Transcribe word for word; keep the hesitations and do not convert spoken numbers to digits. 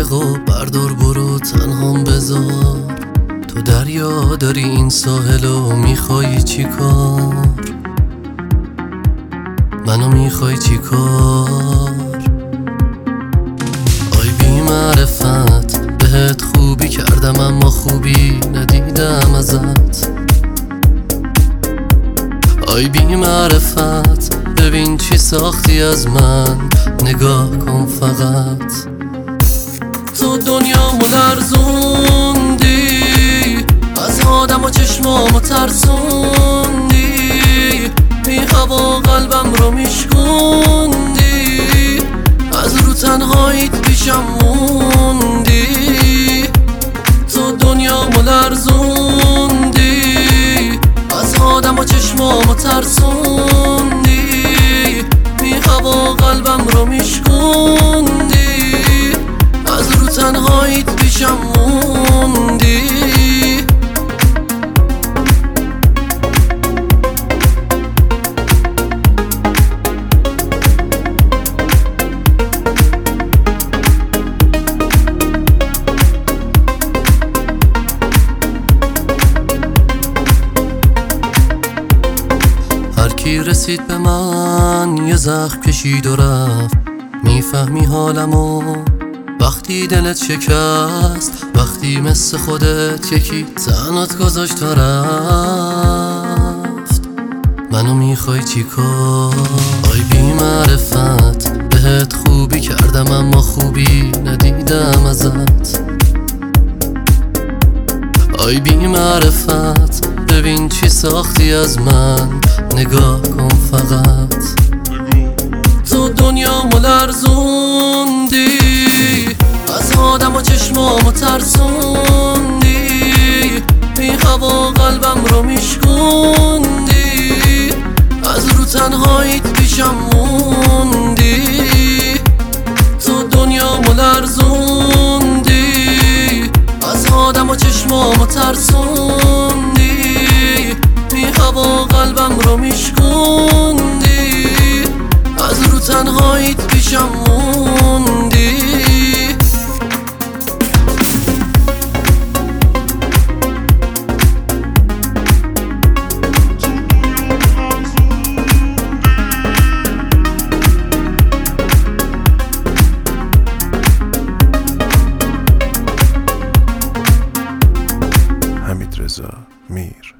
قایقو بردار برو تنهام بذار. تو دریا داری این ساحلو میخوایی چی کار؟ منو میخوای چی کار؟ آی بی معرفت بهت خوبی کردم اما خوبی ندیدم ازت. آی بی معرفت ببین چی ساختی از من، نگاه کن فقط. تو دنیامو لرزوندی، از آدم و چشمامو ترسوندی، بی هوا قلبم رو میشکوندی، از رو تنهاییت پیشم موندی. تو دنیامو لرزوندی، از آدم و چشمامو ترسوندی، بی هوا قلبم رو میشکوندی، از رو تنهاییت پیشم موندی. هر کی رسید به من یه زخم کشید و رفت، میفهمی حالمو وقتی دلت شکست، وقتی مثل خودت یکی تنات گذاشت و رفت. منو میخوای چی کار؟ آی بی معرفت بهت خوبی کردم اما خوبی ندیدم ازت. آی بی معرفت ببین چی ساختی از من، نگاه کن فقط. تو دنیامو لرزوندی، از آدم و چشمامو ترسوندی، بی هوا قلبم رو میشکوندی، از رو تنهاییت پیشم موندی. تو دنیامو لرزوندی، از آدم و چشمامو ترسوندی، بی هوا قلبم رو میشکوندی، از رو تنهاییت پیشم موندی. حمیدرضا میر